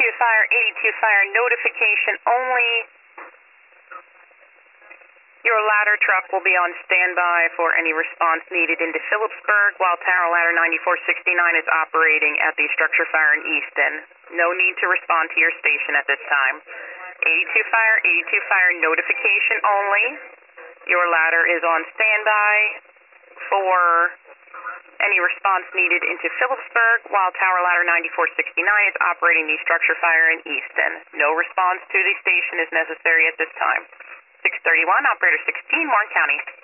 Fire, 82 Fire, notification only. Your ladder truck will be on standby for any response needed into Phillipsburg while Tower Ladder 9469 is operating at the structure fire in Easton. No need to respond to your station at this time. 82 Fire, notification only. Your ladder is on standby for any response needed into Phillipsburg while Tower Ladder 9469 is operating the structure fire in Easton. No response to the station is necessary at this time. 631, Operator 16, Warren County.